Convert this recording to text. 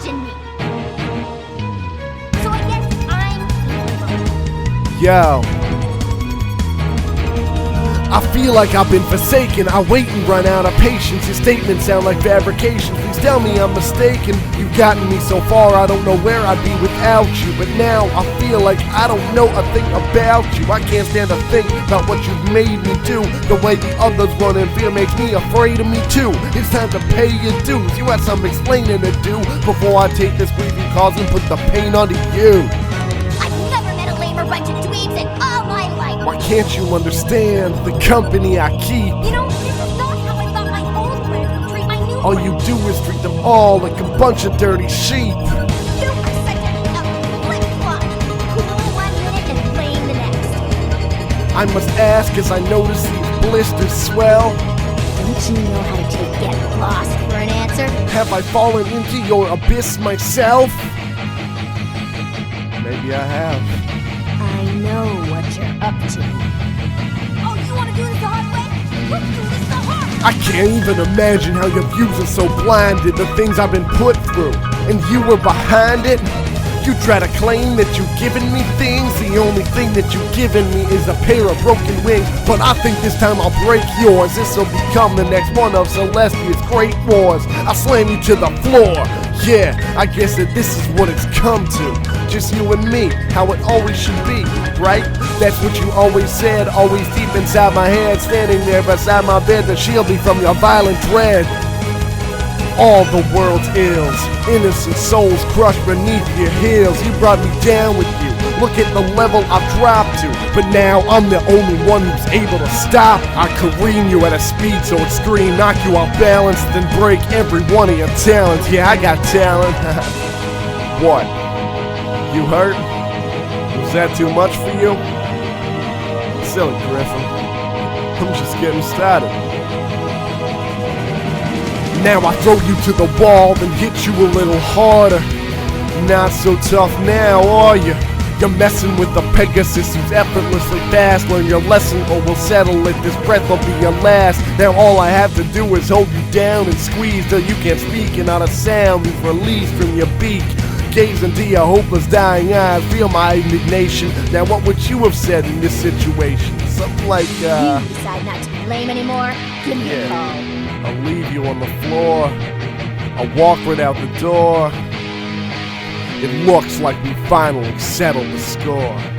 question me. So I guess I'm evil. Yo, I feel like I've been forsaken. I wait and run out of patience. Your statements sound like fabrications. Please tell me I'm mistaken. You've gotten me so far, I don't know where I'd be without you. But now I feel like I don't know a thing about you. I can't stand to think about what you've made me do. The way the others run in fear makes me afraid of me too. It's time to pay your dues. You had some explaining to do before I take this grieving cause and put the pain onto you. I've never met a lamer bunch of dweebs in all my life. Why can't you understand the company I keep? You know, this is not how I thought my old friends would treat my new All you do is treat them all like a bunch of dirty sheep. You are such a flip-flop. Cool one minute and lame the next. I must ask as I notice these blisters swell. Don't you know how to get lost for an answer? Have I fallen into your abyss myself? Maybe I have. I know what you're up to. Oh, you want to do this the hard way? Let's do this the hard way. I can't even imagine how your views are so blinded. The things I've been put through, and you were behind it. You try to claim that you've given me things. The only thing that you've given me is a pair of broken wings. But I think this time I'll break yours. This'll become the next one of Celestia's great wars. I'll slam you to the floor. Yeah, I guess that this is what it's come to. Just you and me, how it always should be, right? That's what you always said, always deep inside my head. Standing there beside my bed to shield me from your violent dread. All the world's ills, innocent souls crushed beneath your heels. You brought me down with you. Look at the level I've dropped to. But now I'm the only one who's able to stop. I careen you at a speed so extreme, knock you off balance, then break every one of your talents. Yeah, I got talent. What? You hurt? Was that too much for you? Silly Griffin. I'm just getting started. Now I throw you to the wall, then hit you a little harder. Not so tough now, are you? You're messing with the Pegasus who's effortlessly fast. Learn your lesson or we'll settle it. This breath will be your last. Now all I have to do is hold you down and squeeze till you can't speak, and not a sound is released from your beak. Gaze into your hopeless dying eyes, feel my indignation. Now what would you have said in this situation? Something like, You decide not to be lame anymore? Give me a call. I'll leave you on the floor. I'll walk right out the door. It looks like we finally settled the score.